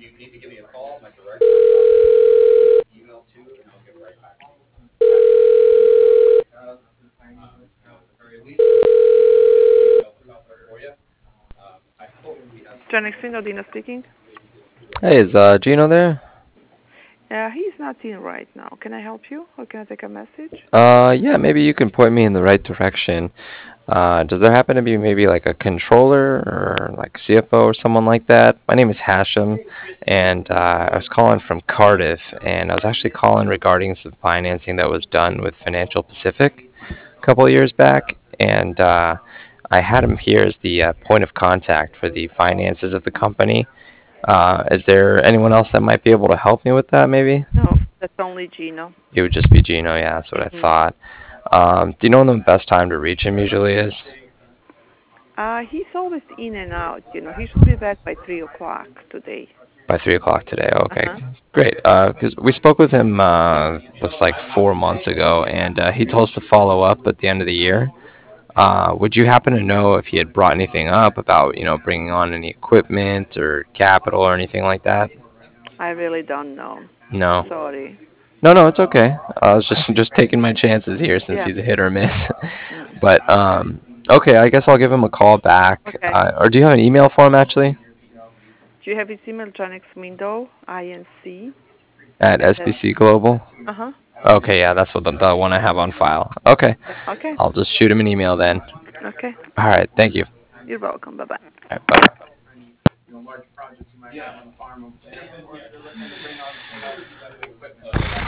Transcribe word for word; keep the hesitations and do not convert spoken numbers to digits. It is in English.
Janik Single, Dina speaking. Hey, is uh, Gino there? Uh, he's not in right now. Can I help you, or can I take a message? Uh, yeah, maybe you can point me in the right direction. Uh, does there happen to be maybe like a controller or like C F O or someone like that? My name is Hashem, and uh, I was calling from Cardiff, and I was actually calling regarding some financing that was done with Financial Pacific a couple of years back, and uh, I had him here as the uh, point of contact for the finances of the company. Uh, is there anyone else that might be able to help me with that, maybe? No, that's only Gino. It would just be Gino, yeah, that's what I hmm thought. Um, do you know when the best time to reach him usually is? Uh, he's always in and out. You know, he should be back by three o'clock today. By three o'clock today. Uh Okay, huh. great. Because we spoke with him, uh, looks like four months ago, and uh, he told us to follow up at the end of the year. Uh, would you happen to know if he had brought anything up about, you know, bringing on any equipment or capital or anything like that? I really don't know. No. Sorry. No, no, it's okay. I was just just taking my chances here since Yeah. he's a hit or miss. Mm. But um, okay, I guess I'll give him a call back. Okay. Uh, or do you have an email for him actually? Do you have his email, Janik Window, I N C, At and then, S B C Global? uh huh. Okay, yeah, that's what the, the one I have on file. Okay, Okay. I'll just shoot him an email then. Okay. All right, thank you. You're welcome. Bye bye. All right, bye.